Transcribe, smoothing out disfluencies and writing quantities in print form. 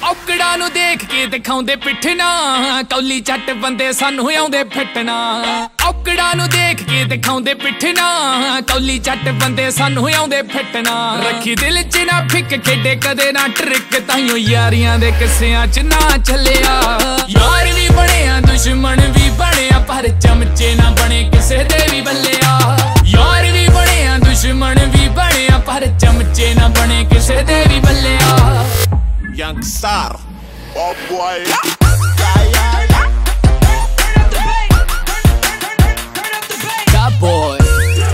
ਔਕੜਾਂ ਨੂੰ ਦੇਖ ਕੇ ਦਿਖਾਉਂਦੇ ਪਿੱਠਣਾ, ਕੌਲੀ ਚੱਟ ਬੰਦੇ ਸਾਨੂੰ ਆਉਂਦੇ ਫਿੱਟਣਾ। ਔਕੜਾਂ ਨੂੰ ਦੇਖ ਕੇ ਦਿਖਾਉਂਦੇ ਪਿੱਠਣਾ, ਕੌਲੀ ਚੱਟ ਬੰਦੇ ਸਾਨੂੰ ਆਉਂਦੇ ਫਿੱਟਣਾ। ਰੱਖੀ ਦਿਲ 'ਚ ਨਾ ਫਿੱਕ, ਖੇਡੇ ਕਦੇ ਨਾ ਟਰਿਕ, ਤਾਈਓ ਯਾਰੀਆਂ ਦੇ ਕਿੱਸਿਆਂ 'ਚ ਨਾ ਚੱਲਿਆ। ਯਾਰ ਵੀ ਬਣਿਆ ਦੁਸ਼ਮਣ ਵੀ ਬਣਿਆ, ਪਰ ਚਮਚੇ ਨਾ ਬਣੇ ਕਿਸੇ ਦੇ ਵੀ ਬੱਲਿਆ। ਯਾਰ ਵੀ ਬਣਿਆ ਦੁਸ਼ਮਣ ਵੀ ਬਣਿਆ, ਪਰ ਚਮਚੇ ਨਾ ਬਣੇ ਕਿਸੇ ਦੇ ਵੀ ਬੱਲਿਆ। Young Star, oh boy.